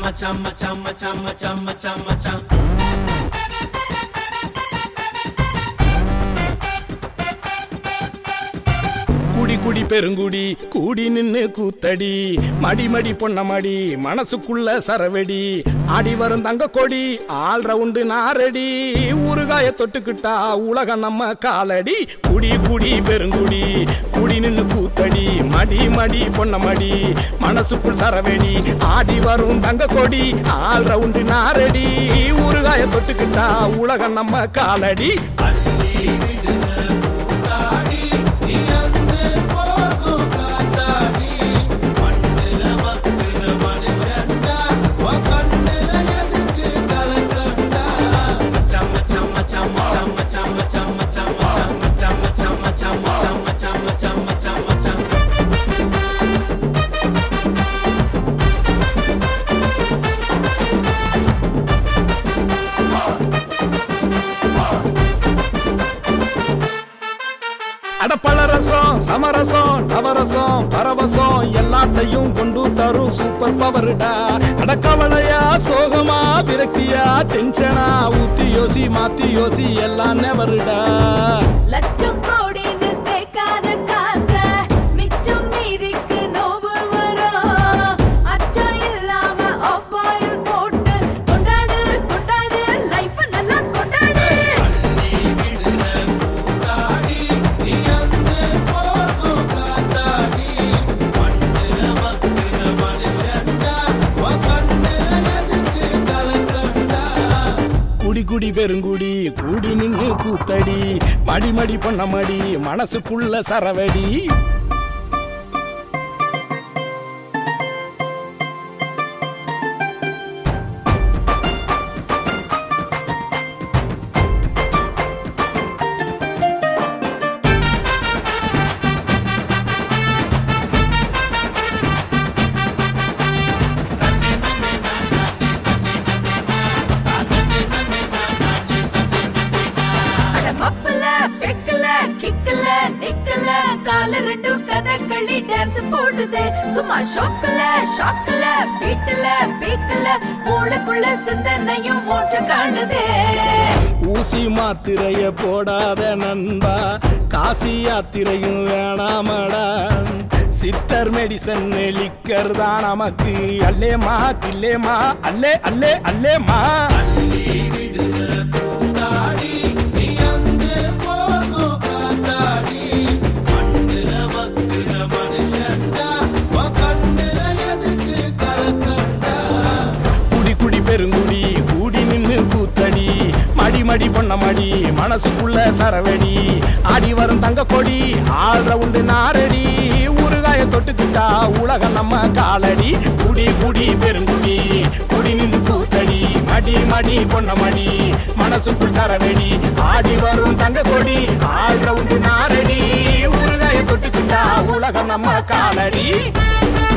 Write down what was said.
மச்சான் மச்சான் மச்சான் மச்சான் மச்சான் மச்சான் குடி குடி பெருங்குடி கூடி நின்னு கூத்தடி மடி மடி பொன்ன மடி மனசுக்குள்ள சரவெடி ஆடி வரும் தங்க கொடி ஆல் ரவுண்டு நாரடி ஊறுகாய தொட்டுக்கிட்டா உலகம் நம்ம காலடி குடி குடி பெருங்குடி கூடி நின்னு கூத்தடி மடி மடி பொன்ன மடி மனசுக்குள் சரவெடி ஆடி வரும் தங்க கொடி ஆல் ரவுண்டு நாரடி ஊறுகாய தொட்டுக்கிட்டா உலகம் நம்ம காலடி அடப்பழரசம் சமரசம் நவரசம் பரவசம் எல்லாத்தையும் கொண்டு தரும் சூப்பர் பவர்டா அடக்கவலையா சோகமா விரக்தியா டென்ஷனா ஊத்தி யோசி மாத்தி யோசி எல்லாம் நெவருடா லட்சம் கோடின்னு சேர்க்காத காச மிச்சம் மீதிக்கு நோவு வரும் அச்சம் இல்லாம ஆயில் போட்டு கொண்டாடு கொண்டாடு லைஃப் நல்லா கொண்டாடு குடி குடி பெருங்குடி கூடி நின்னு கூத்தடி மடி மடி பொன்ன மடி மனசுக்குள்ள சரவடி மப்பல பெக்கல கிக்கல நிக்கல கால ரெண்டு கதகளி டான்ஸ் போடுதே சும்மா ஷாக்கல பீட்டல பீக்கல மூளைக்குள்ள சிந்தனையும் மூச்சு காணுதே ஊசி மாத்திரைய போடாத நண்பா காசி யாத்திரையும் வேணாமடா சித்தர் மெடிசன் லிக்கர் தான் நமக்கு அல்லேமா கில்லேமா அல்லே அல்லே அல்லேமா பெருங்குடி கூடி நின்னு கூத்தடி மடி மடி பொன்ன மடி மனசுக்குள்ள சரவெடி ஆடி வரும் தங்க கொடி ஆல் ரவுண்டு நாரடி ஊறுகாய தொட்டுக்கிட்டா உலகம் நம்ம காலடி குடி குடி பெருங்குடி கூடி நின்னு கூத்தடி மடி மடி பொன்ன மடி மனசுக்குள் சரவெடி ஆடி வரும் தங்க கொடி ஆல் ரவுண்டு நாரடி ஊறுகாய தொட்டுக்கிட்டா உலகம் நம்ம காலடி